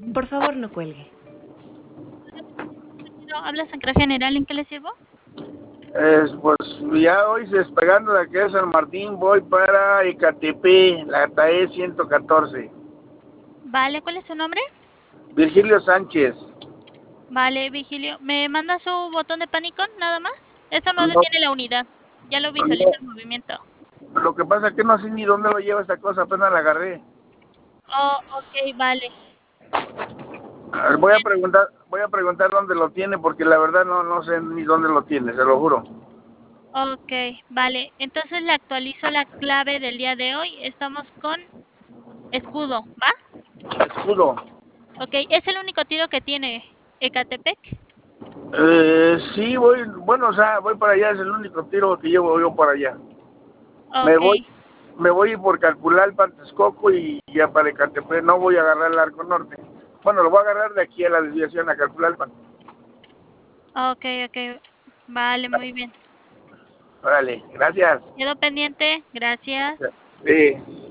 Por favor, no cuelgue. Habla Secretaría General, ¿en qué le sirvo? Pues ya hoy despegando de aquí de San Martín, voy para Ecatepec, la TAE 114. Vale, ¿cuál es su nombre? Virgilio Sánchez. Vale, Vigilio. ¿Me manda su botón de pánico, nada más? Eso no No, detiene la unidad. Ya lo visualiza no, el movimiento. lo que pasa es que no sé ni dónde lo lleva esta cosa, apenas la agarré. Oh, ok, vale. A ver, voy a preguntar dónde lo tiene, porque la verdad no sé ni dónde lo tiene, se lo juro. Ok, vale. Entonces le actualizo la clave del día de hoy. Estamos con escudo, ¿va? Escudo. Ok, ¿es el único tiro que tiene Ecatepec? Sí, voy, bueno, o sea, voy para allá, es el único tiro que llevo yo para allá. Me Ok, voy, me voy por calcular Texcoco y ya para Ecatepec, no voy a agarrar el arco norte. Bueno, lo voy a agarrar de aquí a la desviación a Calpulalpan. ok, ok. Vale, muy bien. Órale, gracias. Quedo pendiente. Gracias. Sí.